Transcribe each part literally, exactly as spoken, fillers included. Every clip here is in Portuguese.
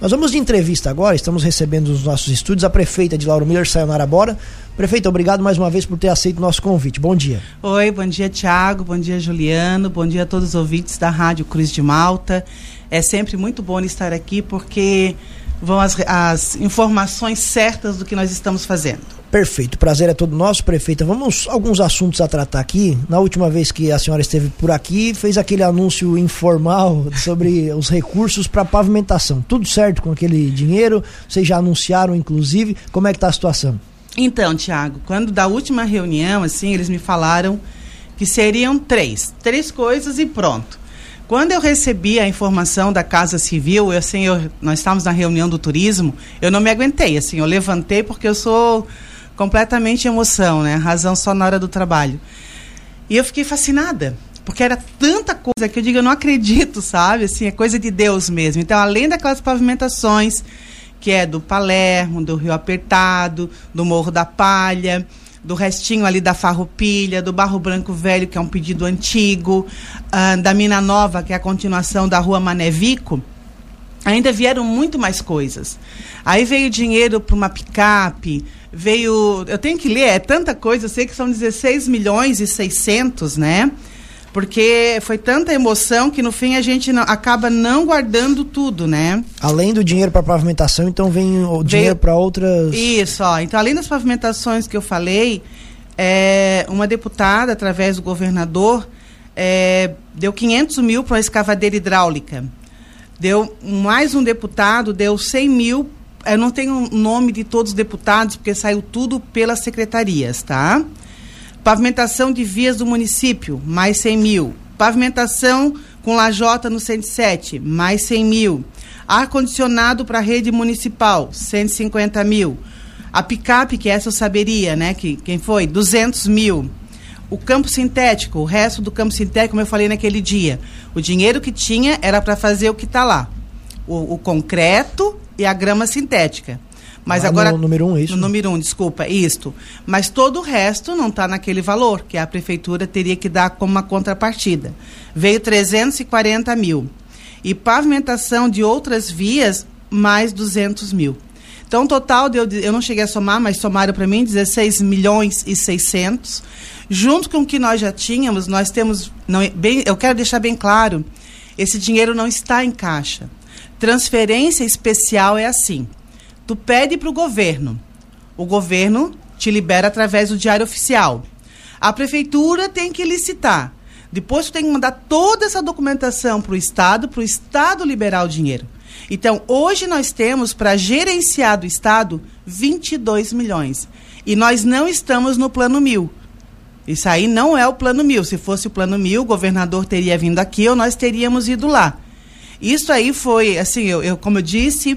Nós vamos de entrevista agora, estamos recebendo nos nossos estúdios a prefeita de Lauro Miller, Sayonara Bora. Prefeita, obrigado mais uma vez por ter aceito o nosso convite. Bom dia. Oi, bom dia, Tiago, bom dia, Juliano, bom dia a todos os ouvintes da Rádio Cruz de Malta. É sempre muito bom estar aqui porque vão as, as informações certas do que nós estamos fazendo. Perfeito, prazer é todo nosso, prefeita. Vamos alguns assuntos a tratar aqui. Na última vez que a senhora esteve por aqui, fez aquele anúncio informal sobre os recursos para pavimentação. Tudo certo com aquele dinheiro? Vocês já anunciaram, inclusive. Como é que está a situação? Então, Tiago, quando da última reunião, assim, eles me falaram que seriam três. Três coisas e pronto. Quando eu recebi a informação da Casa Civil, eu, assim, eu, nós estávamos na reunião do turismo, eu não me aguentei, assim, eu levantei porque eu sou completamente emoção, né? Razão só na hora do trabalho. E eu fiquei fascinada, porque era tanta coisa que eu digo, eu não acredito, sabe? Assim, é coisa de Deus mesmo. Então, além daquelas pavimentações, que é do Palermo, do Rio Apertado, do Morro da Palha, do restinho ali da Farroupilha, do Barro Branco Velho, que é um pedido antigo, uh, da Mina Nova, que é a continuação da Rua Mané Vico, ainda vieram muito mais coisas. Aí veio dinheiro para uma picape, veio... Eu tenho que ler, é tanta coisa, eu sei que são dezesseis milhões e seiscentos, né? Porque foi tanta emoção que no fim a gente não, acaba não guardando tudo, né? Além do dinheiro para pavimentação, então vem o dinheiro para outras... Isso, ó. Então, além das pavimentações que eu falei, é, uma deputada, através do governador, é, deu quinhentos mil para a escavadeira hidráulica. Deu mais um deputado, deu cem mil. Eu não tenho o nome de todos os deputados, porque saiu tudo pelas secretarias, tá? Pavimentação de vias do município, mais cem mil. Pavimentação com lajota no cento e sete, mais cem mil. Ar-condicionado para a rede municipal, cento e cinquenta mil. A picape, que essa eu saberia, né? Que, quem foi? duzentos mil. O campo sintético, o resto do campo sintético, como eu falei naquele dia. O dinheiro que tinha era para fazer o que está lá. O, o concreto e a grama sintética. Mas ah, agora, no número um, isso? No número um, desculpa, isto. Mas todo o resto não está naquele valor, que a prefeitura teria que dar como uma contrapartida. Veio trezentos e quarenta mil. E pavimentação de outras vias, mais duzentos mil. Então, total, de, eu não cheguei a somar, mas somaram para mim dezesseis milhões e seiscentos. Junto com o que nós já tínhamos, nós temos... Não, bem, eu quero deixar bem claro, esse dinheiro não está em caixa. Transferência especial é assim. Tu pede para o governo, o governo te libera através do Diário Oficial. A prefeitura tem que licitar. Depois tu tem que mandar toda essa documentação para o Estado, para o Estado liberar o dinheiro. Então, hoje nós temos para gerenciar do Estado vinte e dois milhões. E nós não estamos no Plano Mil. Isso aí não é o Plano Mil. Se fosse o Plano Mil, o governador teria vindo aqui ou nós teríamos ido lá. Isso aí foi, assim, eu, eu como eu disse...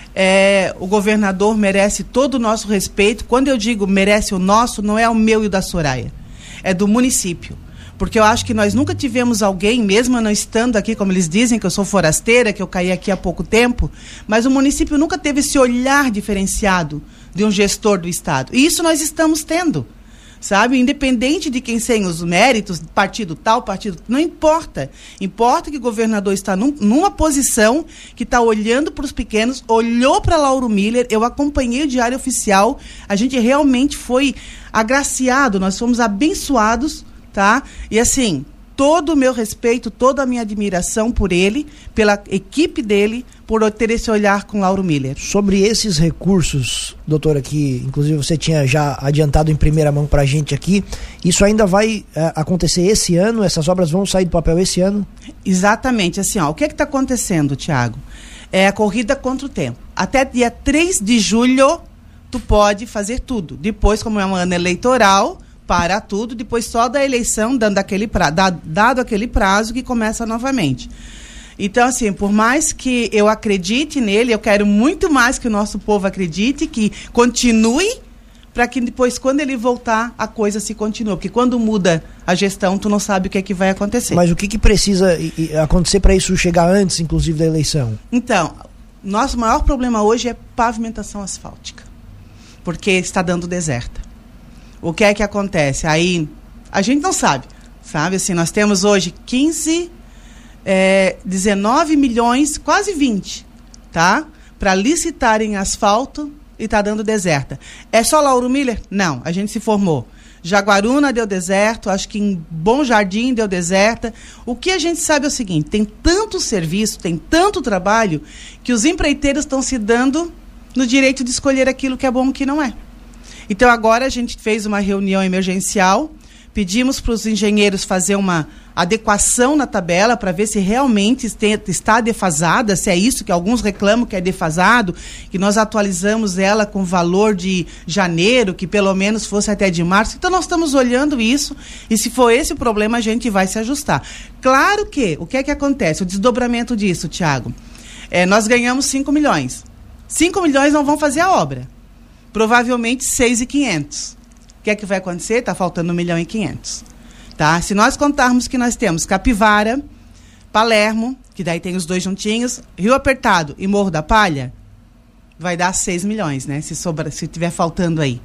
É, o governador merece todo o nosso respeito. Quando eu digo merece o nosso, não é o meu e o da Soraya, é do município, porque eu acho que nós nunca tivemos alguém, mesmo eu não estando aqui, como eles dizem que eu sou forasteira, que eu caí aqui há pouco tempo, mas o município nunca teve esse olhar diferenciado de um gestor do Estado, e isso nós estamos tendo, sabe? Independente de quem tem os méritos, partido tal, partido... Não importa. Importa que o governador está num, numa posição que está olhando para os pequenos, olhou para Lauro Miller, eu acompanhei o Diário Oficial, a gente realmente foi agraciado, nós fomos abençoados, tá? E assim, todo o meu respeito, toda a minha admiração por ele, pela equipe dele, por ter esse olhar com Lauro Miller. Sobre esses recursos, doutora, que inclusive você tinha já adiantado em primeira mão para a gente aqui, isso ainda vai é, acontecer esse ano? Essas obras vão sair do papel esse ano? Exatamente. Assim, ó, o que é que está acontecendo, Tiago? É a corrida contra o tempo. Até dia três de julho, tu pode fazer tudo. Depois, como é um ano eleitoral, para tudo, depois só da eleição, dando aquele pra, dado, dado aquele prazo, que começa novamente. Então, assim, por mais que eu acredite nele, eu quero muito mais que o nosso povo acredite, que continue, para que depois, quando ele voltar, a coisa se continue. Porque quando muda a gestão, tu não sabe o que é que vai acontecer. Mas o que, que precisa acontecer para isso chegar antes, inclusive, da eleição? Então, nosso maior problema hoje é pavimentação asfáltica, porque está dando deserta. O que é que acontece? Aí, a gente não sabe, sabe? Assim, nós temos hoje quinze... É, dezenove milhões, quase vinte, tá? para licitar em asfalto e está dando deserta. É só Lauro Miller? Não, a gente se formou. Jaguaruna deu deserto, acho que em Bom Jardim deu deserta. O que a gente sabe é o seguinte, tem tanto serviço, tem tanto trabalho, que os empreiteiros estão se dando no direito de escolher aquilo que é bom e o que não é. Então agora a gente fez uma reunião emergencial, pedimos para os engenheiros fazer uma adequação na tabela para ver se realmente está defasada, se é isso que alguns reclamam que é defasado, que nós atualizamos ela com valor de janeiro, que pelo menos fosse até de março. Então nós estamos olhando isso e se for esse o problema a gente vai se ajustar. Claro que, o que é que acontece? O desdobramento disso, Tiago, é, nós ganhamos cinco milhões. cinco milhões não vão fazer a obra. Provavelmente seis mil e quinhentos. O que é que vai acontecer? Está faltando um milhão e quinhentos. Tá? Se nós contarmos que nós temos Capivara, Palermo, que daí tem os dois juntinhos, Rio Apertado e Morro da Palha, vai dar seis milhões, né? Se sobra, se tiver faltando aí.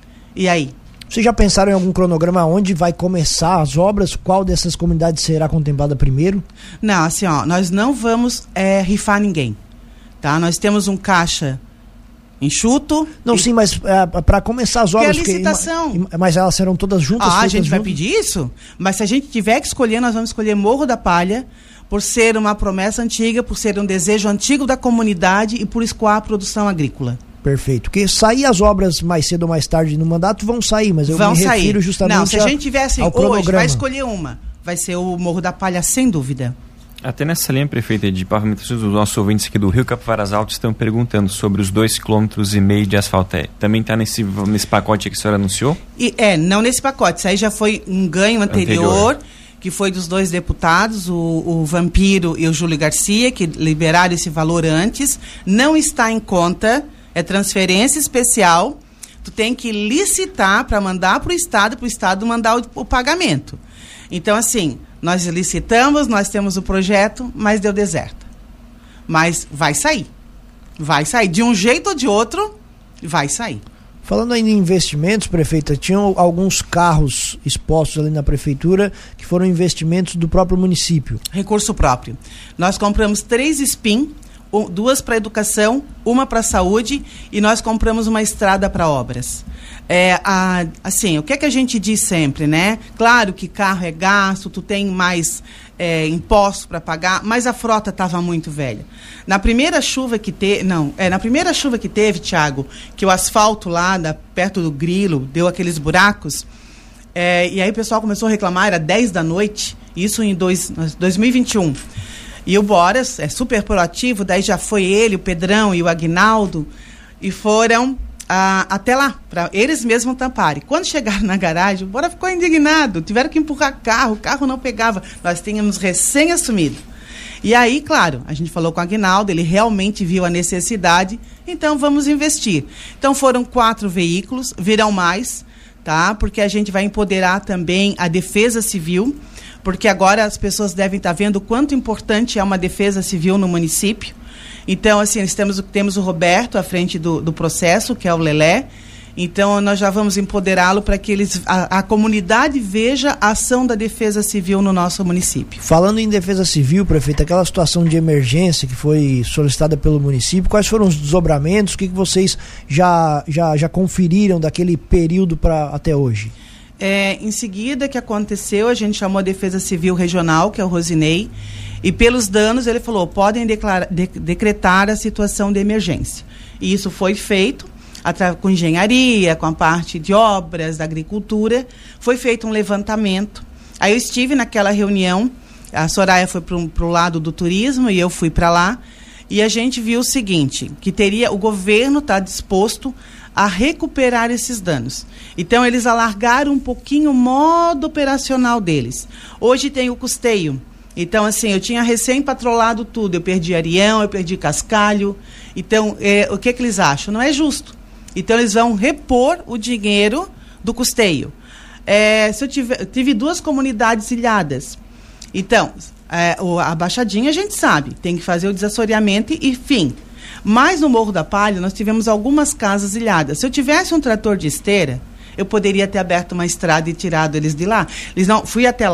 E aí? Vocês já pensaram em algum cronograma onde vai começar as obras? Qual dessas comunidades será contemplada primeiro? Não, assim, ó, nós não vamos é, rifar ninguém. Tá? Nós temos um caixa enxuto. Não, e... sim, mas é, para começar as obras... Que é a licitação. Porque, mas elas serão todas juntas? Ah, a gente juntas? vai pedir isso? Mas se a gente tiver que escolher, nós vamos escolher Morro da Palha, por ser uma promessa antiga, por ser um desejo antigo da comunidade e por escoar a produção agrícola. Perfeito. Porque sair as obras mais cedo ou mais tarde no mandato vão sair, mas eu vão me sair. refiro justamente Não, se a gente tivesse ao hoje, cronograma. Vai escolher uma. Vai ser o Morro da Palha, sem dúvida. Até nessa linha, prefeita, de pavimentações, os nossos ouvintes aqui do Rio Capivaras Alto estão perguntando sobre os dois quilômetros e meio de asfalto. É, também está nesse, nesse pacote que a senhora anunciou? E, é, não nesse pacote. Isso aí já foi um ganho anterior, anterior. que foi dos dois deputados, o, o Vampiro e o Júlio Garcia, que liberaram esse valor antes. Não está em conta, é transferência especial. Tu tem que licitar para mandar para o Estado, para o Estado mandar o, o pagamento. Então, assim... Nós licitamos, nós temos o projeto, mas deu deserto. Mas vai sair. Vai sair. De um jeito ou de outro, vai sair. Falando ainda em investimentos, prefeita, tinham alguns carros expostos ali na prefeitura que foram investimentos do próprio município. Recurso próprio. Nós compramos três S P I N, duas para educação, uma para saúde e nós compramos uma estrada para obras. É, a, assim, o que é que a gente diz sempre, né? Claro que carro é gasto, tu tem mais é, impostos para pagar, mas a frota estava muito velha. Na primeira chuva que teve, não, é, na primeira chuva que teve, Tiago, que o asfalto lá da, perto do Grilo deu aqueles buracos, é, e aí o pessoal começou a reclamar, era dez da noite, isso em dois, dois mil e vinte e um. E o Boras é super proativo, daí já foi ele, o Pedrão e o Aguinaldo, e foram ah, até lá, para eles mesmos tamparem. Quando chegaram na garagem, o Bora ficou indignado, tiveram que empurrar carro, o carro não pegava, nós tínhamos recém-assumido. E aí, claro, a gente falou com o Aguinaldo, ele realmente viu a necessidade, então vamos investir. Então foram quatro veículos, virão mais, tá? Porque a gente vai empoderar também a defesa civil, porque agora as pessoas devem estar vendo o quanto importante é uma defesa civil no município. Então, assim, nós temos, temos o Roberto à frente do, do processo, que é o Lelé. Então, nós já vamos empoderá-lo para que eles, a, a comunidade veja a ação da defesa civil no nosso município. Falando em defesa civil, prefeito, aquela situação de emergência que foi solicitada pelo município, quais foram os desdobramentos? O que, que vocês já, já, já conferiram daquele período para até hoje? É, em seguida que aconteceu, a gente chamou a Defesa Civil Regional, que é o Rosinei, e pelos danos ele falou, podem declarar, de, decretar a situação de emergência. E isso foi feito com engenharia, com a parte de obras, da agricultura, foi feito um levantamento. Aí eu estive naquela reunião, a Soraya foi para o lado do turismo e eu fui para lá, e a gente viu o seguinte, que teria, o governo está disposto a recuperar esses danos. Então, eles alargaram um pouquinho o modo operacional deles. Hoje tem o custeio. Então, assim, eu tinha recém-patrolado tudo. Eu perdi Arião, eu perdi Cascalho. Então, é, o que, que eles acham? Não é justo. Então, eles vão repor o dinheiro do custeio. É, se eu tive, tive duas comunidades ilhadas. Então, é, o, a Baixadinha, a gente sabe, tem que fazer o desassoreamento e, e fim. Mas no Morro da Palha, nós tivemos algumas casas ilhadas. Se eu tivesse um trator de esteira, eu poderia ter aberto uma estrada e tirado eles de lá. Eles não, fui até lá,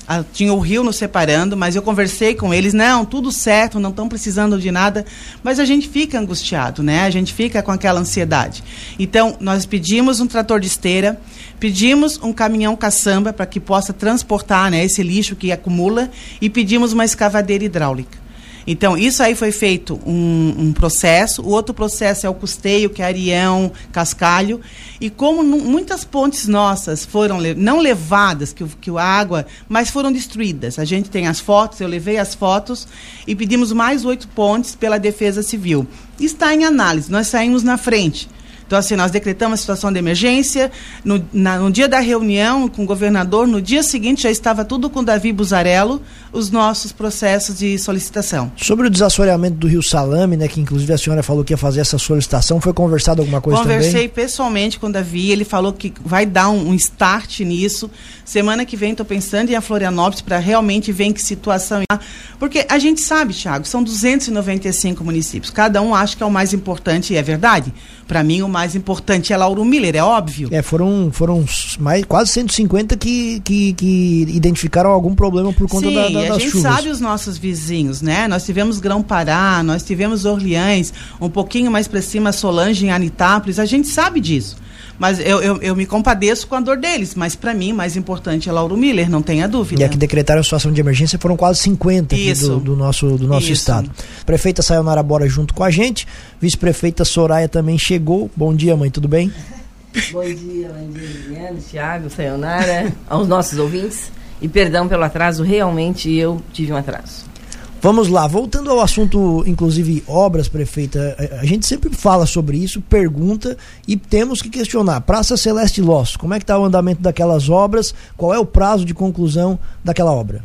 Ah, tinha o rio nos separando, mas eu conversei com eles, não, tudo certo, não estão precisando de nada, mas a gente fica angustiado, né? A gente fica com aquela ansiedade. Então, nós pedimos um trator de esteira, pedimos um caminhão caçamba para que possa transportar, né, esse lixo que acumula, e pedimos uma escavadeira hidráulica. Então, isso aí foi feito um, um processo. O outro processo é o custeio, que é Arião, Cascalho. E como n- muitas pontes nossas foram le- não levadas, que, o, que a água, mas foram destruídas. A gente tem as fotos, eu levei as fotos e pedimos mais oito pontes pela Defesa Civil. Está em análise, nós saímos na frente. Então, assim, nós decretamos a situação de emergência, no, na, no dia da reunião com o governador, no dia seguinte já estava tudo com o Davi Buzarello, os nossos processos de solicitação. Sobre o desassoreamento do Rio Salame, né, que inclusive a senhora falou que ia fazer essa solicitação, foi conversado alguma coisa Conversei também? Conversei pessoalmente com o Davi, ele falou que vai dar um, um start nisso. Semana que vem estou pensando em ir a Florianópolis para realmente ver em que situação... Porque a gente sabe, Thiago, são duzentos e noventa e cinco municípios, cada um acha que é o mais importante, e é verdade. Para mim, o mais importante é Lauro Miller, é óbvio. É, foram, foram mais, quase cento e cinquenta que, que, que identificaram algum problema por conta Sim, da, da, das chuvas. Sim, a gente chuvas. sabe os nossos vizinhos, né? Nós tivemos Grão-Pará, nós tivemos Orleans, um pouquinho mais para cima, Solange, em Anitápolis, a gente sabe disso. Mas eu, eu, eu me compadeço com a dor deles, mas para mim, o mais importante é Lauro Miller, não tenha dúvida. E aqui decretaram a situação de emergência, foram quase cinquenta aqui do, do nosso, do nosso estado. Prefeita Sayonara Bora junto com a gente, vice-prefeita Soraya também chegou. Bom dia, mãe, tudo bem? Bom dia, bom dia, Liliane, Thiago, Sayonara, aos nossos ouvintes. E perdão pelo atraso, realmente eu tive um atraso. Vamos lá, voltando ao assunto, inclusive obras, prefeita, a gente sempre fala sobre isso, pergunta e temos que questionar. Praça Celeste Loss, como é que está o andamento daquelas obras? Qual é o prazo de conclusão daquela obra?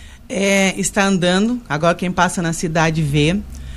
É, está andando, agora quem passa na cidade vê.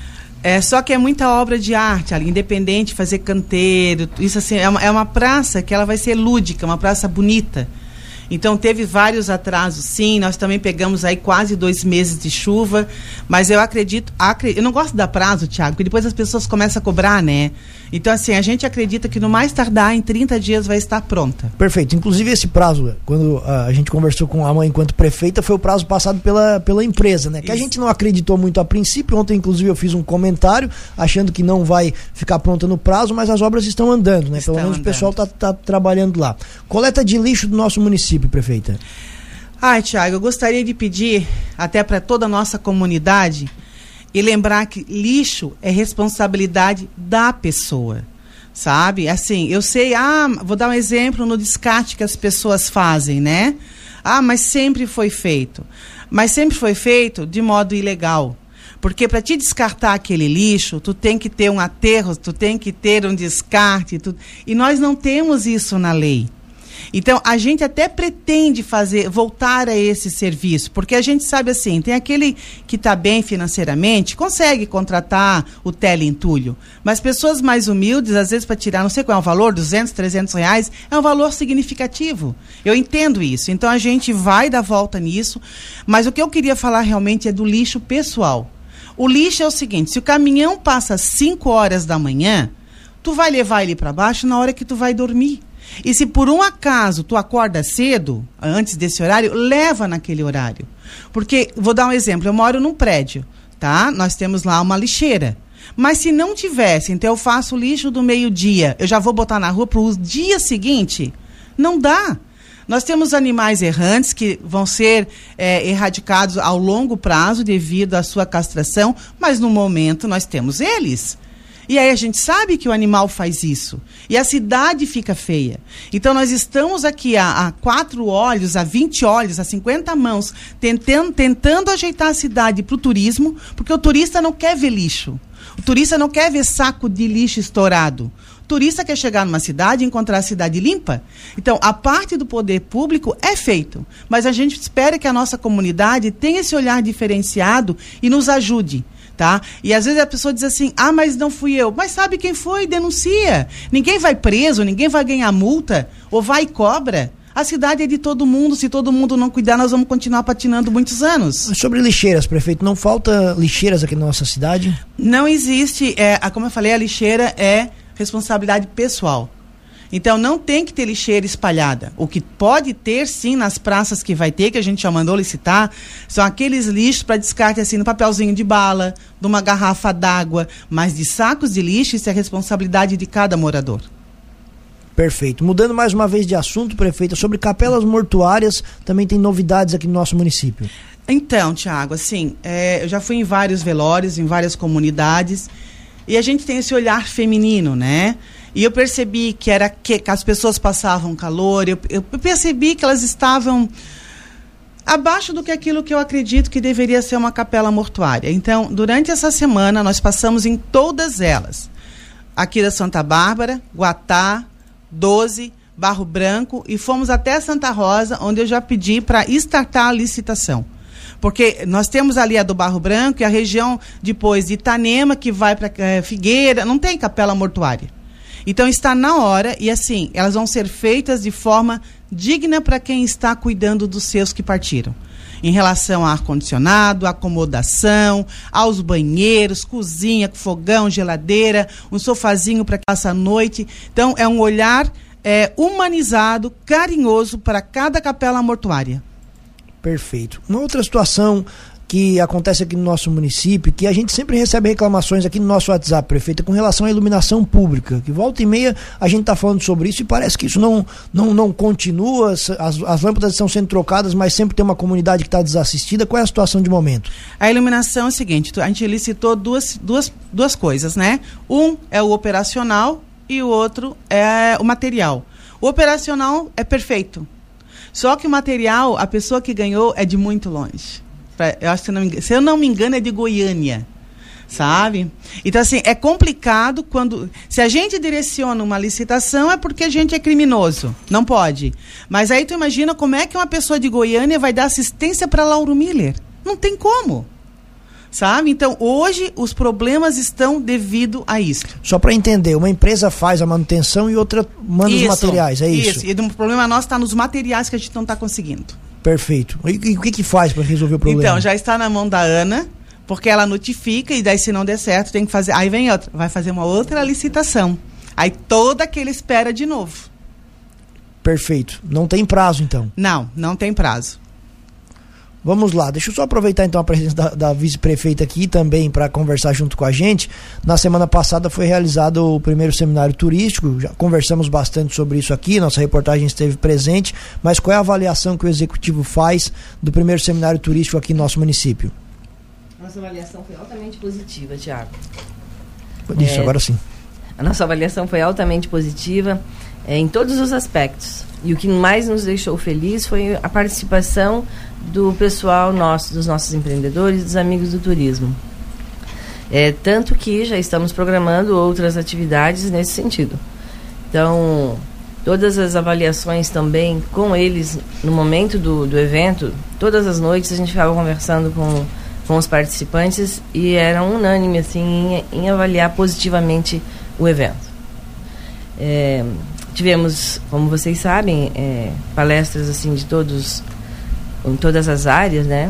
É, só que é muita obra de arte, ali, independente, fazer canteiro, isso assim, é uma, é uma praça que ela vai ser lúdica, uma praça bonita. Então teve vários atrasos, sim, nós também pegamos aí quase dois meses de chuva, mas eu acredito, acredito eu não gosto de dar prazo, Thiago, porque depois as pessoas começam a cobrar, né? Então assim, a gente acredita que no mais tardar em trinta dias vai estar pronta. Perfeito, inclusive esse prazo, quando a gente conversou com a mãe enquanto prefeita, foi o prazo passado pela, pela empresa, né? Que a gente não acreditou muito a princípio, ontem inclusive eu fiz um comentário, achando que não vai ficar pronta no prazo, mas as obras estão andando, né? Estão Pelo menos andando. O pessoal está tá trabalhando lá. Coleta de lixo do nosso município, prefeita. Ai, Thiago, eu gostaria de pedir até para toda a nossa comunidade e lembrar que lixo é responsabilidade da pessoa, sabe? Assim, eu sei, ah, vou dar um exemplo no descarte que as pessoas fazem, né? Ah, mas sempre foi feito. Mas sempre foi feito de modo ilegal. Porque para te descartar aquele lixo, tu tem que ter um aterro, tu tem que ter um descarte, tu... e nós não temos isso na lei. Então, a gente até pretende fazer, voltar a esse serviço, porque a gente sabe assim, tem aquele que está bem financeiramente, consegue contratar o teleentulho, mas pessoas mais humildes, às vezes para tirar, não sei qual é o valor, duzentos, trezentos reais, é um valor significativo. Eu entendo isso, então a gente vai dar volta nisso, mas o que eu queria falar realmente é do lixo pessoal. O lixo é o seguinte, se o caminhão passa às cinco horas da manhã, tu vai levar ele para baixo na hora que tu vai dormir. E se por um acaso tu acorda cedo, antes desse horário, leva naquele horário. Porque, vou dar um exemplo, eu moro num prédio, tá? Nós temos lá uma lixeira. Mas se não tivesse, então eu faço o lixo do meio-dia, eu já vou botar na rua para o dia seguinte? Não dá. Nós temos animais errantes que vão ser é, erradicados ao longo prazo devido à sua castração, mas no momento nós temos eles. E aí a gente sabe que o animal faz isso. E a cidade fica feia. Então nós estamos aqui a, a quatro olhos, a vinte olhos, a cinquenta mãos, tentando, tentando ajeitar a cidade para o turismo, porque o turista não quer ver lixo. O turista não quer ver saco de lixo estourado. O turista quer chegar numa cidade e encontrar a cidade limpa. Então, a parte do poder público é feito. Mas a gente espera que a nossa comunidade tenha esse olhar diferenciado e nos ajude. Tá? E às vezes a pessoa diz assim, ah, mas não fui eu. Mas sabe quem foi? Denuncia. Ninguém vai preso, ninguém vai ganhar multa, ou vai e cobra. A cidade é de todo mundo, se todo mundo não cuidar, nós vamos continuar patinando muitos anos. Sobre lixeiras, prefeito, não falta lixeiras aqui na nossa cidade? Não existe, é, como eu falei, a lixeira é responsabilidade pessoal. Então, não tem que ter lixeira espalhada. O que pode ter, sim, nas praças que vai ter, que a gente já mandou licitar, são aqueles lixos para descarte, assim, no papelzinho de bala, de uma garrafa d'água, mas de sacos de lixo, isso é responsabilidade de cada morador. Perfeito. Mudando mais uma vez de assunto, prefeita, sobre capelas mortuárias, também tem novidades aqui no nosso município. Então, Tiago, assim, é, eu já fui em vários velórios, em várias comunidades, e a gente tem esse olhar feminino, né? E eu percebi que era que, que as pessoas passavam calor, eu, eu percebi que elas estavam abaixo do que aquilo que eu acredito que deveria ser uma capela mortuária. Então, durante essa semana, nós passamos em todas elas. Aqui da Santa Bárbara, Guatá, doze, Barro Branco, e fomos até Santa Rosa, onde eu já pedi para startar a licitação. Porque nós temos ali a do Barro Branco e a região depois de Itanema, que vai para é, Figueira, não tem capela mortuária. Então está na hora, e assim, elas vão ser feitas de forma digna para quem está cuidando dos seus que partiram. Em relação a ar-condicionado, acomodação, aos banheiros, cozinha, fogão, geladeira, um sofazinho para que passe a noite. Então é um olhar é, humanizado, carinhoso para cada capela mortuária. Perfeito. Uma outra situação que acontece aqui no nosso município, que a gente sempre recebe reclamações aqui no nosso WhatsApp, prefeita, com relação à iluminação pública, que volta e meia a gente está falando sobre isso e parece que isso não, não, não continua, as, as lâmpadas estão sendo trocadas, mas sempre tem uma comunidade que está desassistida. Qual é a situação de momento? A iluminação é o seguinte, a gente licitou duas, duas, duas coisas, né? Um é o operacional e o outro é o material. O operacional é perfeito, só que o material, a pessoa que ganhou é de muito longe. Eu acho que, se eu não me engano, se eu não me engano, é de Goiânia, sabe? Então, assim, é complicado quando... Se a gente direciona uma licitação, é porque a gente é criminoso. Não pode. Mas aí tu imagina como é que uma pessoa de Goiânia vai dar assistência para Lauro Miller. Não tem como. Sabe? Então, hoje, os problemas estão devido a isso. Só para entender, uma empresa faz a manutenção e outra manda isso, os materiais, é isso? Isso, e o problema nosso está nos materiais que a gente não está conseguindo. Perfeito. E, e o que que faz para resolver o problema? Então, já está na mão da Ana, porque ela notifica e daí se não der certo, tem que fazer... Aí vem outra, vai fazer uma outra licitação. Aí toda aquele espera de novo. Perfeito. Não tem prazo, então? Não, não tem prazo. Vamos lá, deixa eu só aproveitar então a presença da, da vice-prefeita aqui também para conversar junto com a gente. Na semana passada foi realizado o primeiro seminário turístico, já conversamos bastante sobre isso aqui, nossa reportagem esteve presente, mas qual é a avaliação que o executivo faz do primeiro seminário turístico aqui no nosso município? Nossa avaliação foi altamente positiva, Tiago. Isso, é, agora sim. A nossa avaliação foi altamente positiva é, em todos os aspectos. E o que mais nos deixou feliz foi a participação do pessoal nosso, dos nossos empreendedores, dos amigos do turismo. É, tanto que já estamos programando outras atividades nesse sentido. Então, todas as avaliações também com eles no momento do, do evento, todas as noites a gente ficava conversando com, com os participantes e eram unânimes assim, em, em avaliar positivamente o evento. É, tivemos, como vocês sabem, é, palestras assim de todos, em todas as áreas, né?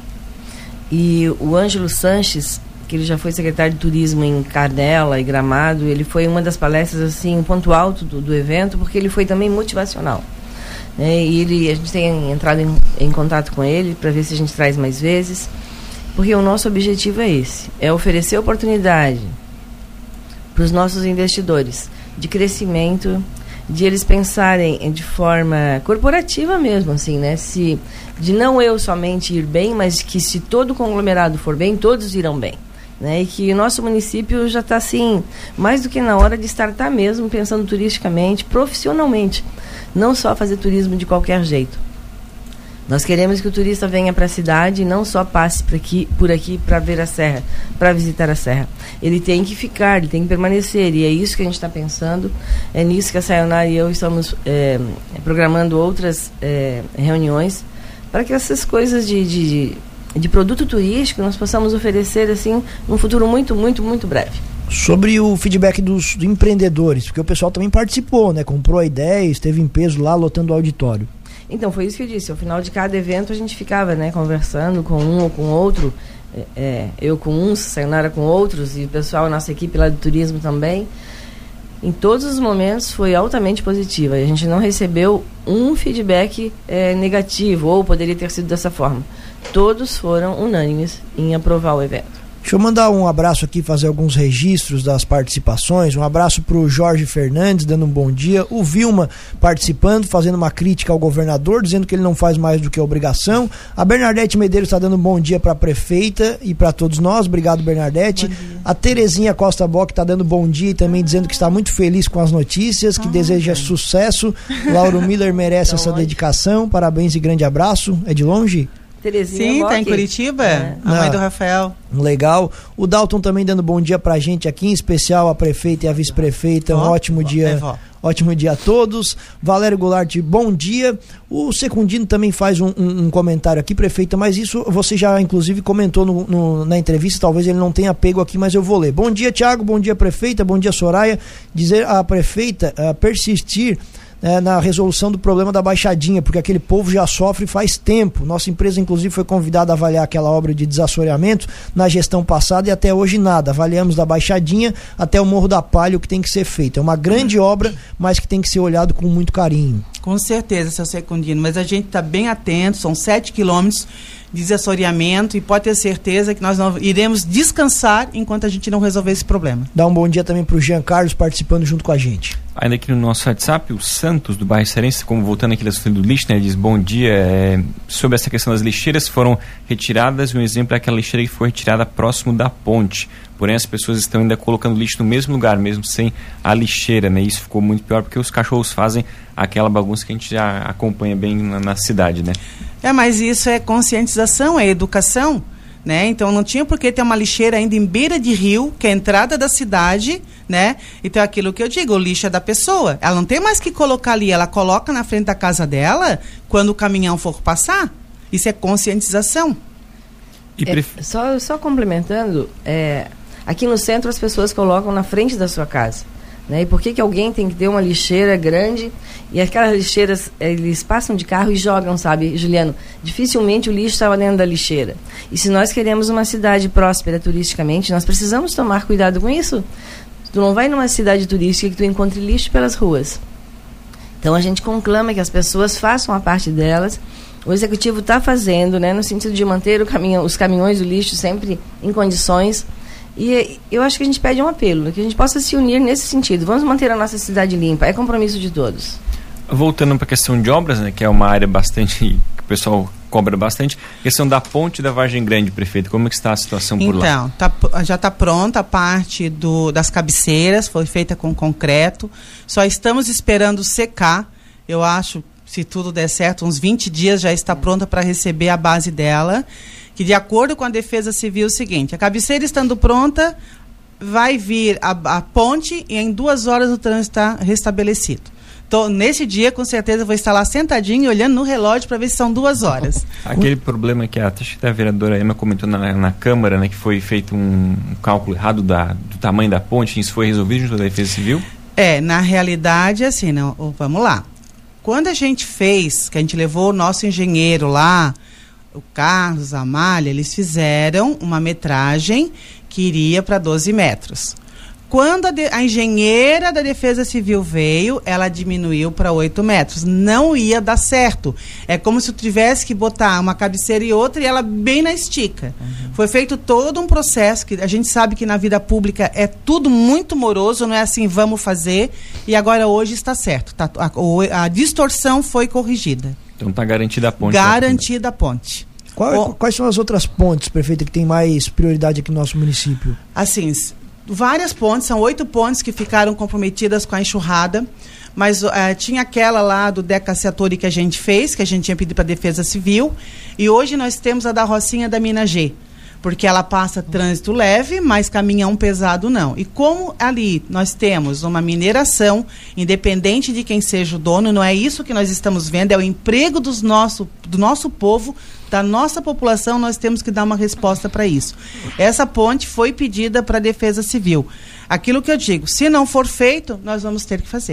E o Ângelo Sanches, que ele já foi secretário de turismo em Canela e Gramado, ele foi uma das palestras assim, um ponto alto do, do evento, porque ele foi também motivacional, né? E ele, a gente tem entrado em, em contato com ele para ver se a gente traz mais vezes, porque o nosso objetivo é esse, é oferecer oportunidade para os nossos investidores de crescimento, de eles pensarem de forma corporativa mesmo, assim, né? Se, de não eu somente ir bem, mas que se todo o conglomerado for bem, todos irão bem, né? E que o nosso município já está, assim, mais do que na hora de startar mesmo, pensando turisticamente, profissionalmente, não só fazer turismo de qualquer jeito. Nós queremos que o turista venha para a cidade e não só passe por aqui, por aqui para ver a serra, para visitar a serra. Ele tem que ficar, ele tem que permanecer, e é isso que a gente está pensando. É nisso que a Sayonara e eu estamos é, programando outras é, reuniões para que essas coisas de, de, de produto turístico nós possamos oferecer assim num futuro muito, muito, muito breve. Sobre o feedback dos, dos empreendedores, porque o pessoal também participou, né? Comprou a ideia, esteve em peso lá, lotando o auditório. Então, foi isso que eu disse. Ao final de cada evento, a gente ficava, né, conversando com um ou com outro. É, eu com uns, Sayonara com outros, e o pessoal, a nossa equipe lá do turismo também. em todos os momentos foi altamente positiva. A gente não recebeu um feedback é, negativo, ou poderia ter sido dessa forma. Todos foram unânimes em aprovar o evento. Deixa eu mandar um abraço aqui, fazer alguns registros das participações. Um abraço para o Jorge Fernandes, dando um bom dia. O Vilma participando, fazendo uma crítica ao governador, dizendo que ele não faz mais do que a obrigação. A Bernadette Medeiros está dando um bom dia para a prefeita e para todos nós. Obrigado, Bernadette. A Terezinha Costa Bock está dando bom dia e também dizendo que está muito feliz com as notícias, que ah, deseja bem. sucesso. Lauro Miller merece essa longe. dedicação. Parabéns e grande abraço. É de longe? Terezinha Sim, tá em Curitiba, é. a mãe ah, do Rafael. Legal. O Dalton também dando bom dia pra gente aqui, em especial a prefeita e a vice-prefeita. Um oh, ótimo oh, dia. É, ótimo dia a todos. Valério Goulart, bom dia. O Secundino também faz um, um, um comentário aqui, prefeita, mas isso você já inclusive comentou no, no, na entrevista, talvez ele não tenha pego aqui, mas eu vou ler. Bom dia, Tiago, bom dia, prefeita, bom dia, Soraya. Dizer à prefeita uh, persistir É, na resolução do problema da Baixadinha, porque aquele povo já sofre faz tempo. Nossa empresa, inclusive, foi convidada a avaliar aquela obra de desassoreamento na gestão passada e até hoje nada. Avaliamos da Baixadinha até o Morro da Palha o que tem que ser feito. É uma grande obra, mas que tem que ser olhado com muito carinho. Com certeza, seu Secundino, mas a gente está bem atento, são sete quilômetros de desassoreamento e pode ter certeza que nós não iremos descansar enquanto a gente não resolver esse problema. Dá um bom dia também para o Jean Carlos participando junto com a gente. Ainda aqui no nosso WhatsApp, o Santos do bairro Serense, como voltando aqui do lixo, né, ele diz bom dia, é, sobre essa questão das lixeiras foram retiradas, um exemplo é aquela lixeira que foi retirada próximo da ponte, porém as pessoas estão ainda colocando lixo no mesmo lugar, mesmo sem a lixeira, né, isso ficou muito pior porque os cachorros fazem aquela bagunça que a gente já acompanha bem na, na cidade, né. É, mas isso é conscientização, é educação, né? Então não tinha por que ter uma lixeira ainda em beira de rio, que é a entrada da cidade, né? Então aquilo que eu digo, o lixo é da pessoa. Ela não tem mais que colocar ali, ela coloca na frente da casa dela quando o caminhão for passar. Isso é conscientização. E pref... é, só, só complementando, é, aqui no centro as pessoas colocam na frente da sua casa. Né? E por que que alguém tem que ter uma lixeira grande e aquelas lixeiras, eles passam de carro e jogam, sabe, Juliano? Dificilmente o lixo estava dentro da lixeira. E se nós queremos uma cidade próspera turisticamente, nós precisamos tomar cuidado com isso. Tu não vai numa cidade turística que tu encontre lixo pelas ruas. Então a gente conclama que as pessoas façam a parte delas. O executivo está fazendo, né, no sentido de manter o caminhão, os caminhões do lixo sempre em condições. E eu acho que a gente pede um apelo, que a gente possa se unir nesse sentido. Vamos manter a nossa cidade limpa, é compromisso de todos. Voltando para a questão de obras, né, que é uma área bastante, que o pessoal cobra bastante, questão da ponte da Vargem Grande, prefeito, como é que está a situação por então, lá? Então, tá, já está pronta a parte do, das cabeceiras, foi feita com concreto, só estamos esperando secar, eu acho, se tudo der certo, uns vinte dias já está pronta para receber a base dela, que de acordo com a Defesa Civil é o seguinte, a cabeceira estando pronta, vai vir a, a ponte e em duas horas o trânsito está restabelecido. Então, nesse dia, com certeza, eu vou estar lá sentadinho e olhando no relógio para ver se são duas horas. Aquele problema que a, acho que a vereadora Emma comentou na, na Câmara, né, que foi feito um, um cálculo errado da, do tamanho da ponte, isso foi resolvido junto à Defesa Civil? É, na realidade, assim, não, vamos lá. Quando a gente fez, que a gente levou o nosso engenheiro lá, o Carlos, a Amália, eles fizeram uma metragem que iria para doze metros. Quando a, de, a engenheira da Defesa Civil veio, ela diminuiu para oito metros. Não ia dar certo. É como se eu tivesse que botar uma cabeceira e outra e ela bem na estica. Uhum. Foi feito todo um processo, que a gente sabe que na vida pública é tudo muito moroso, não é assim, vamos fazer, e agora hoje está certo. Tá, a, a distorção foi corrigida. Então está garantida a ponte. Garantida a ponte. Qual, quais são as outras pontes, prefeita, que tem mais prioridade aqui no nosso município? Assim, várias pontes, são oito pontes que ficaram comprometidas com a enxurrada, mas uh, tinha aquela lá do Deca Seatori que a gente fez, que a gente tinha pedido para a Defesa Civil, e hoje nós temos a da Rocinha da Mina G, porque ela passa trânsito leve, mas caminhão pesado não. E como ali nós temos uma mineração, independente de quem seja o dono, não é isso que nós estamos vendo, é o emprego dos nosso, do nosso povo, da nossa população, nós temos que dar uma resposta para isso. Essa ponte foi pedida para a Defesa Civil. Aquilo que eu digo, se não for feito, nós vamos ter que fazer.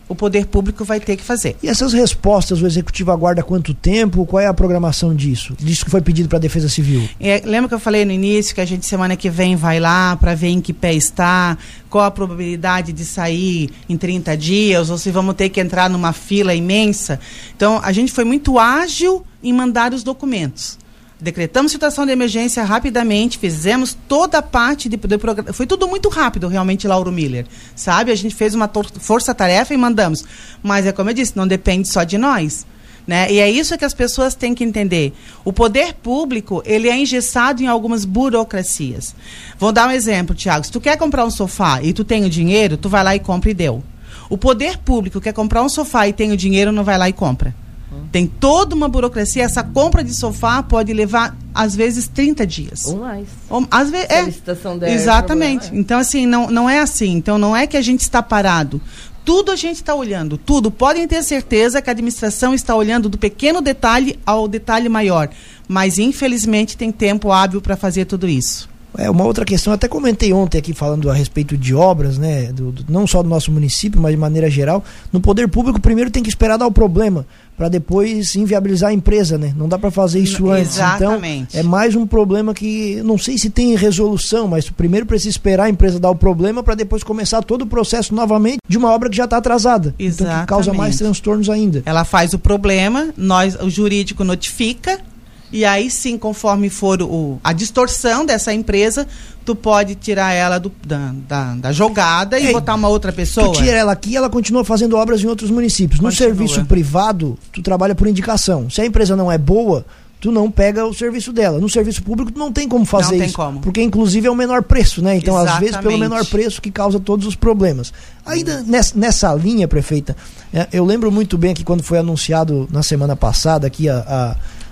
o poder público vai ter que fazer. E essas respostas, o Executivo aguarda quanto tempo? Qual é a programação disso? Disso que foi pedido para a Defesa Civil? É, lembra que eu falei no início que a gente semana que vem vai lá para ver em que pé está, qual a probabilidade de sair em trinta dias, ou se vamos ter que entrar numa fila imensa. Então, a gente foi muito ágil em mandar os documentos. Decretamos situação de emergência rapidamente, fizemos toda a parte de, de programa. Foi tudo muito rápido, realmente, Lauro Miller. Sabe? A gente fez uma força-tarefa e mandamos. Mas é como eu disse, não depende só de nós. Né? E é isso que as pessoas têm que entender. O poder público, ele é engessado em algumas burocracias. Vou dar um exemplo, Tiago. Se tu quer comprar um sofá e tu tem o dinheiro, tu vai lá e compra e deu. O poder público quer comprar um sofá e tem o dinheiro, não vai lá e compra. Tem toda uma burocracia. Essa compra de sofá pode levar, às vezes, trinta dias. Ou mais. Ou, às vezes, é. Licitação der Exatamente. problema, é. Então, assim, não, não é assim. Então, não é que a gente está parado. Tudo a gente está olhando. Tudo. Podem ter certeza que a administração está olhando do pequeno detalhe ao detalhe maior. Mas, infelizmente, tem tempo hábil para fazer tudo isso. É, uma outra questão, eu até comentei ontem aqui falando a respeito de obras, né, do, do, não só do nosso município, mas de maneira geral. No poder público, primeiro tem que esperar dar o problema, para depois inviabilizar a empresa, né? Não dá para fazer isso antes. Exatamente. Então, é mais um problema que, não sei se tem resolução, mas primeiro precisa esperar a empresa dar o problema para depois começar todo o processo novamente de uma obra que já está atrasada. Exatamente. Então, que causa mais transtornos ainda. Ela faz o problema, nós, o jurídico notifica, e aí sim, conforme for o, a distorção dessa empresa, tu pode tirar ela do, da, da, da jogada e é, botar uma outra pessoa. Tu tira ela aqui, ela continua fazendo obras em outros municípios. No Continua. serviço privado, tu trabalha por indicação. Se a empresa não é boa, tu não pega o serviço dela. No serviço público, tu não tem como fazer não tem isso. Como. Porque, inclusive, é o menor preço, né? Então, Exatamente. às vezes, pelo menor preço que causa todos os problemas. Ainda nessa, nessa linha, prefeita, é, eu lembro muito bem que quando foi anunciado na semana passada aqui a... a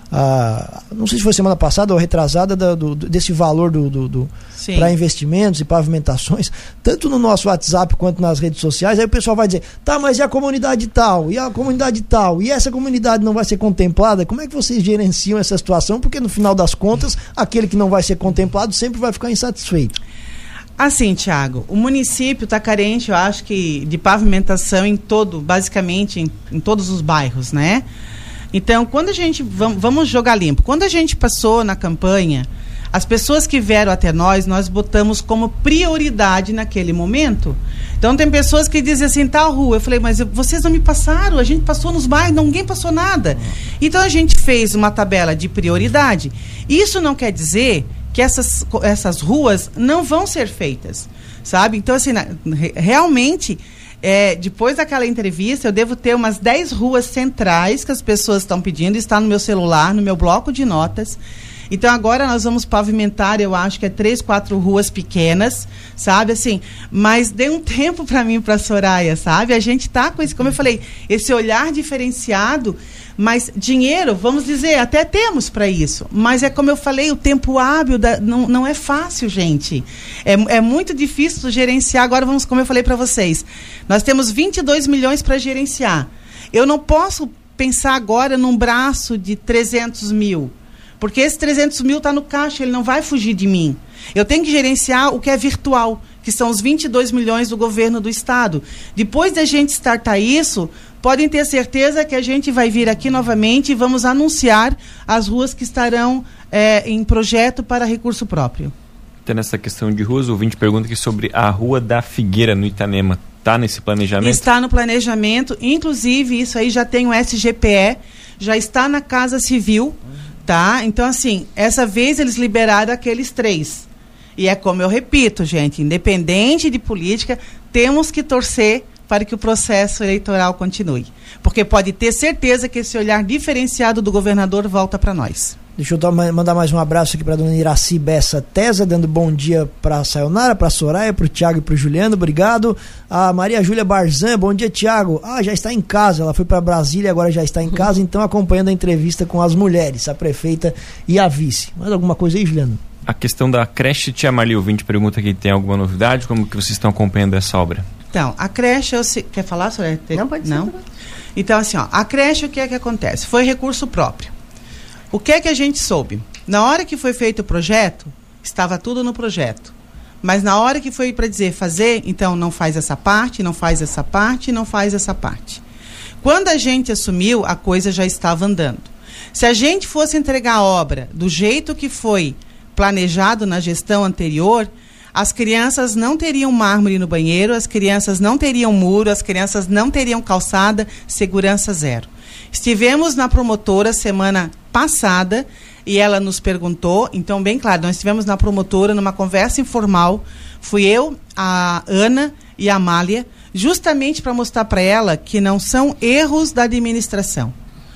Ah, não sei se foi semana passada ou retrasada da, do, desse valor do, do, do para investimentos e pavimentações, tanto no nosso WhatsApp quanto nas redes sociais. Aí o pessoal vai dizer, tá, mas e a comunidade tal? E a comunidade tal? E essa comunidade não vai ser contemplada? Como é que vocês gerenciam essa situação? Porque no final das contas, aquele que não vai ser contemplado sempre vai ficar insatisfeito. Assim, Tiago, o município está carente, eu acho que, de pavimentação em todo, basicamente em, em todos os bairros, né? Então, quando a gente, vamos, vamos jogar limpo, quando a gente passou na campanha, as pessoas que vieram até nós, nós botamos como prioridade naquele momento. Então, tem pessoas que dizem assim, tal rua, eu falei, mas vocês não me passaram, a gente passou nos bairros, ninguém passou nada. Então, a gente fez uma tabela de prioridade. Isso não quer dizer que essas, essas ruas não vão ser feitas, sabe? Então, assim, na, realmente... É, depois daquela entrevista, eu devo ter umas dez ruas centrais que as pessoas estão pedindo, está no meu celular, no meu bloco de notas. Então, agora nós vamos pavimentar, eu acho que é três, quatro ruas pequenas, sabe, assim, mas dê um tempo para mim, para Soraya, sabe, a gente tá com esse, como eu falei, esse olhar diferenciado, mas dinheiro, vamos dizer, até temos para isso, mas é como eu falei, o tempo hábil da, não, não é fácil, gente, é, é muito difícil gerenciar. Agora vamos, como eu falei para vocês, nós temos vinte e dois milhões para gerenciar, eu não posso pensar agora num braço de trezentos mil, porque esse trezentos mil está no caixa, ele não vai fugir de mim. Eu tenho que gerenciar o que é virtual, que são os vinte e dois milhões do governo do estado. Depois da gente startar isso, podem ter certeza que a gente vai vir aqui novamente e vamos anunciar as ruas que estarão é, em projeto para recurso próprio. Então, nessa questão de ruas, o ouvinte pergunta aqui sobre a Rua da Figueira, no Itanema. Está nesse planejamento? Está no planejamento, inclusive isso aí já tem o S G P E, já está na Casa Civil. Tá? Então, assim, essa vez eles liberaram aqueles três. E é como eu repito, gente, independente de política, temos que torcer para que o processo eleitoral continue. Porque pode ter certeza que esse olhar diferenciado do governador volta para nós. Deixa eu mandar mais um abraço aqui para a dona Iraci Bessa Tesa, dando bom dia para a Sayonara, para a Soraya, para o Tiago e para o Juliano, obrigado. A Maria Júlia Barzan, bom dia, Tiago. Ah, já está em casa, ela foi para Brasília, agora já está em casa, então acompanhando a entrevista com as mulheres, a prefeita e a vice. Mais alguma coisa aí, Juliano? A questão da creche, tia Marli, ouvinte pergunta aqui, tem alguma novidade? Como que vocês estão acompanhando essa obra? Então, a creche, eu se... quer falar, Soraya? Não, pode ser. Não? Então, assim, ó, a creche, o que é que acontece? Foi recurso próprio. O que é que a gente soube? Na hora que foi feito o projeto, estava tudo no projeto. Mas na hora que foi para dizer fazer, então não faz essa parte, não faz essa parte, não faz essa parte. Quando a gente assumiu, a coisa já estava andando. Se a gente fosse entregar a obra do jeito que foi planejado na gestão anterior, as crianças não teriam mármore no banheiro, as crianças não teriam muro, as crianças não teriam calçada, segurança zero. Estivemos na promotora semana passada e ela nos perguntou, então bem claro, nós estivemos na promotora numa conversa informal, fui eu, a Ana e a Amália, justamente para mostrar para ela que não são erros da administração.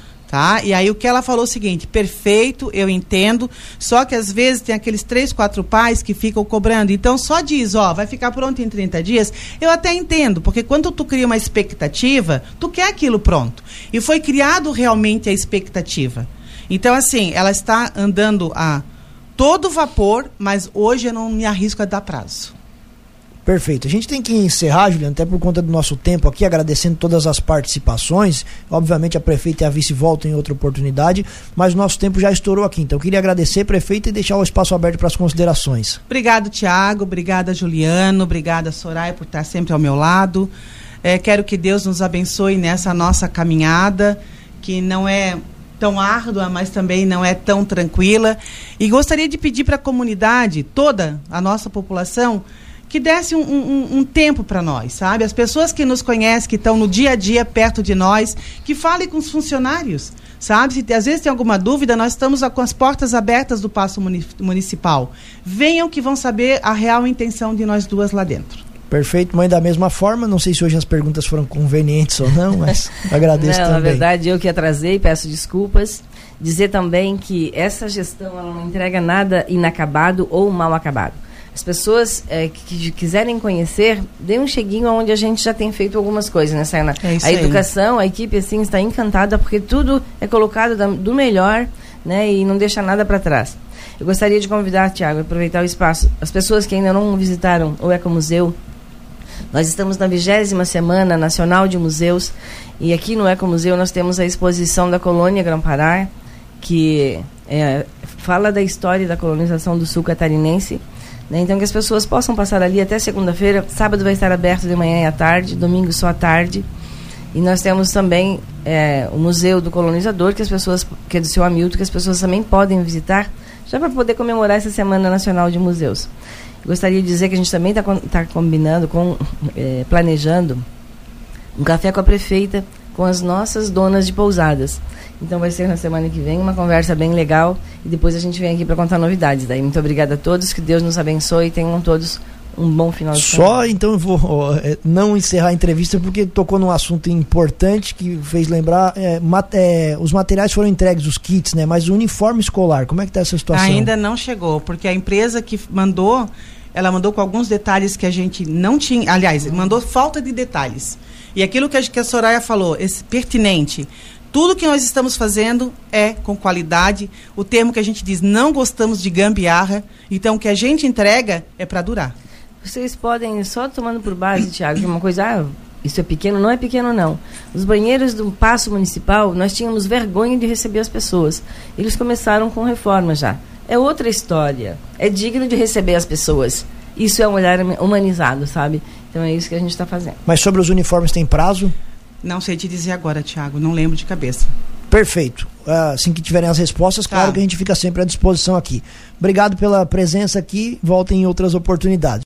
Tá? E aí o que ela falou é o seguinte: perfeito, eu entendo, só que às vezes tem aqueles três, quatro pais que ficam cobrando, então só diz, ó, vai ficar pronto em trinta dias, eu até entendo, porque quando tu cria uma expectativa, tu quer aquilo pronto, e foi criado realmente a expectativa. Então assim, ela está andando a todo vapor, mas hoje eu não me arrisco a dar prazo. Perfeito. A gente tem que encerrar, Juliana, até por conta do nosso tempo aqui, agradecendo todas as participações. Obviamente a prefeita e a vice voltam em outra oportunidade, mas o nosso tempo já estourou aqui. Então eu queria agradecer, prefeita, e deixar o espaço aberto para as considerações. Obrigado, Tiago. Obrigada, Juliano. Obrigada, Soraya, por estar sempre ao meu lado. É, quero que Deus nos abençoe nessa nossa caminhada, que não é tão árdua, mas também não é tão tranquila. E gostaria de pedir para a comunidade, toda a nossa população, que desse um, um, um tempo para nós, sabe? As pessoas que nos conhecem, que estão no dia a dia perto de nós, que falem com os funcionários, sabe? Se às vezes tem alguma dúvida, nós estamos com as portas abertas do Paço Municipal. Venham que vão saber a real intenção de nós duas lá dentro. Perfeito, mãe, da mesma forma, não sei se hoje as perguntas foram convenientes ou não, mas agradeço não, também. Na verdade, eu que atrasei, peço desculpas. Dizer também que essa gestão ela não entrega nada inacabado ou mal acabado. As pessoas é, que quiserem conhecer, dê um cheguinho onde a gente já tem feito algumas coisas, né, Sayana? É isso a aí. Educação, a equipe assim está encantada porque tudo é colocado da, do melhor, né, e não deixa nada para trás. Eu gostaria de convidar, Tiago, aproveitar o espaço, as pessoas que ainda não visitaram o Ecomuseu. Nós estamos na vigésima Semana Nacional de Museus e aqui no Ecomuseu nós temos a exposição da Colônia Grão-Pará, que é, fala da história da colonização do sul catarinense. Né? Então que as pessoas possam passar ali até segunda-feira. Sábado vai estar aberto de manhã e à tarde, domingo só à tarde. E nós temos também é, o Museu do Colonizador, que as pessoas, que é do seu Hamilton, que as pessoas também podem visitar, já para poder comemorar essa Semana Nacional de Museus. Gostaria de dizer que a gente também está tá combinando, com, é, planejando um café com a prefeita, com as nossas donas de pousadas. Então vai ser na semana que vem uma conversa bem legal e depois a gente vem aqui para contar novidades. Daí muito obrigada a todos, que Deus nos abençoe e tenham todos um bom final de semana. Só então eu vou ó, não encerrar a entrevista porque tocou num assunto importante que fez lembrar, é, mat, é, os materiais foram entregues, os kits, né? Mas o uniforme escolar, como é que está essa situação? Ainda não chegou, porque a empresa que mandou, ela mandou com alguns detalhes que a gente não tinha, aliás, mandou falta de detalhes. E aquilo que a, que a Soraya falou, esse pertinente, tudo que nós estamos fazendo é com qualidade. O termo que a gente diz, não gostamos de gambiarra. Então, o que a gente entrega é para durar. Vocês podem, só tomando por base, Tiago, de uma coisa, ah, isso é pequeno, não é pequeno não. Os banheiros do Paço Municipal, nós tínhamos vergonha de receber as pessoas. Eles começaram com reforma já. É outra história. É digno de receber as pessoas. Isso é um olhar humanizado, sabe? Então é isso que a gente está fazendo. Mas sobre os uniformes tem prazo? Não sei te dizer agora, Tiago, não lembro de cabeça. Perfeito. Assim que tiverem as respostas, claro tá. que a gente fica sempre à disposição aqui. Obrigado pela presença aqui, voltem em outras oportunidades.